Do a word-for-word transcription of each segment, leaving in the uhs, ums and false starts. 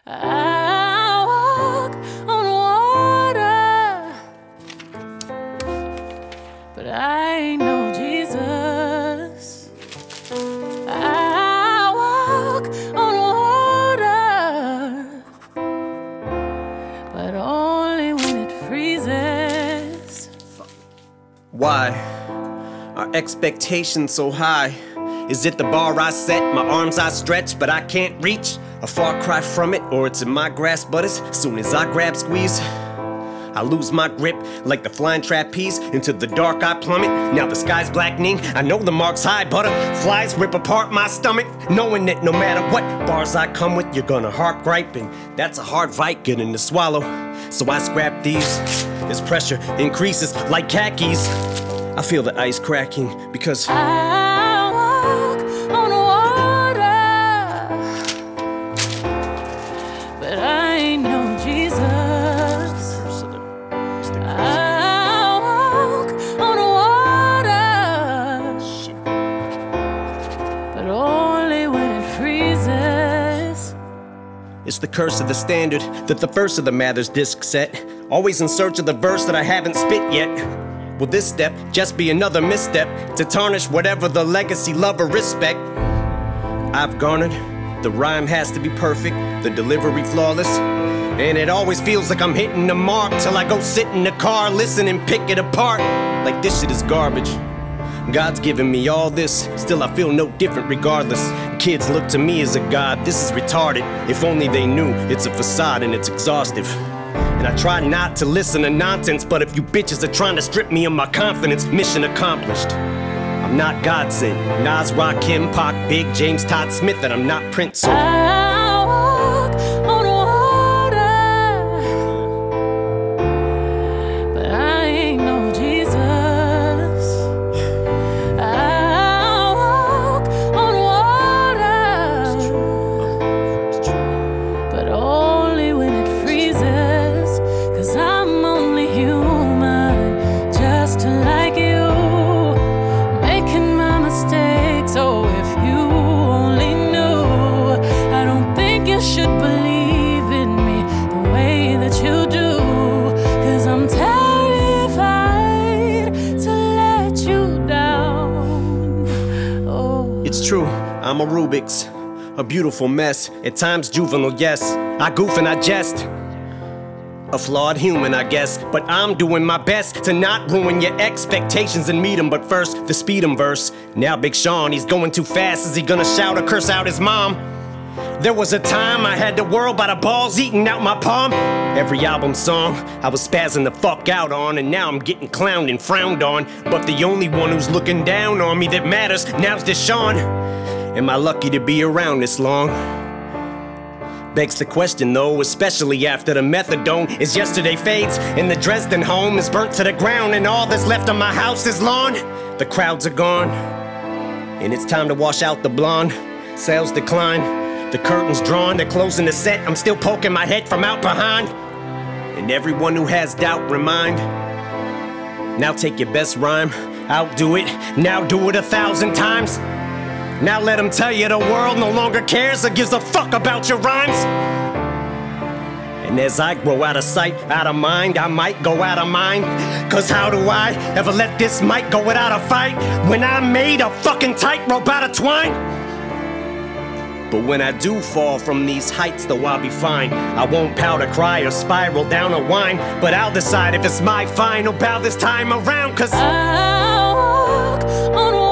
I walk on water, but I ain't no Jesus. I walk on water, but only when it freezes. Why are expectations so high? Is it the bar I set, my arms I stretch, but I can't reach? A far cry from it, or it's in my grasp, but as soon as I grab squeeze, I lose my grip like the flying trapeze. Into the dark I plummet, now the sky's blackening. I know the mark's high, butterflies rip apart my stomach, knowing that no matter what bars I come with, you're gonna heart gripe, and that's a hard fight getting to swallow. So I scrap these, as pressure increases like khakis. I feel the ice cracking because I walk on water, but I ain't no Jesus. I walk on water, but only when it freezes. it's the curse of the standard that the first of the Mathers disc set. Always in search of the verse that I haven't spit yet. Will this step just be another misstep to tarnish whatever the legacy, love, or respect I've garnered? The rhyme has to be perfect, the delivery flawless, and it always feels like I'm hitting the mark till I go sit in the car, listen and pick it apart like this shit is garbage. God's given me all this, still I feel no different regardless. Kids look to me as a god, this is retarded. If only they knew it's a facade and it's exhaustive. And I try not to listen to nonsense, but if you bitches are trying to strip me of my confidence, mission accomplished. I'm not God sent, Nas, Rakim, Pac, Big, James, Todd Smith, and I'm not Prince, so I walk on water, but I ain't no Jesus. I walk on water, but only when it freezes, 'cause I'm only human, just like you. So if you only knew, I don't think you should believe in me the way that you do, 'cause I'm terrified to let you down. Oh. it's true, I'm a Rubik's, a beautiful mess, at times juvenile, yes. I goof and I jest, a flawed human, I guess, but I'm doing my best to not ruin your expectations and meet 'em. But first, the speed 'em verse. Now Big Sean, he's going too fast. Is he gonna shout or curse out his mom? There was a time I had the world by the balls eating out my palm. Every album song I was spazzing the fuck out on, and now I'm getting clowned and frowned on. But the only one who's looking down on me that matters now's Deshaun. Am I lucky to be around this long? Begs the question though, especially after the methadone is yesterday fades and the Dresden home is burnt to the ground, and all that's left of my house is lawn. The crowds are gone, and it's time to wash out the blonde. Sales decline, the curtains drawn, they're closing the set. I'm still poking my head from out behind, and everyone who has doubt remind, now take your best rhyme, outdo it, now do it a thousand times. Now let them tell you the world no longer cares or gives a fuck about your rhymes. And as I grow out of sight, out of mind, I might go out of mind. 'Cause how do I ever let this mic go without a fight when I made a fucking tightrope out of twine? But when I do fall from these heights, though I'll be fine. I won't powder cry or spiral down a whine, but I'll decide if it's my final bow this time around. 'Cause I walk on water,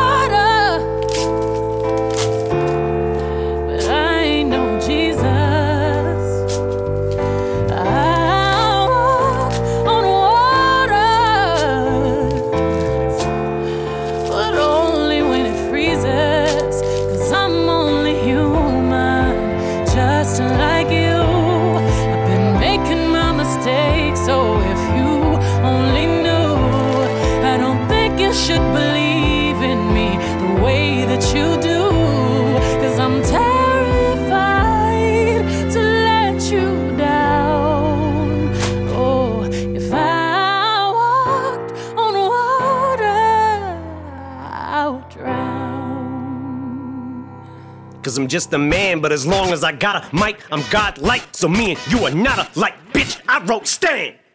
like you. I've been making my mistakes, so if you only knew, I don't think you should believe in me the way that you do, 'cause I'm terrified to let you down. Oh, if I walked on water, I would drown. cause I'm just a man. But as long as I got a mic, I'm godlike. So me and you are not alike, bitch. I wrote Stan.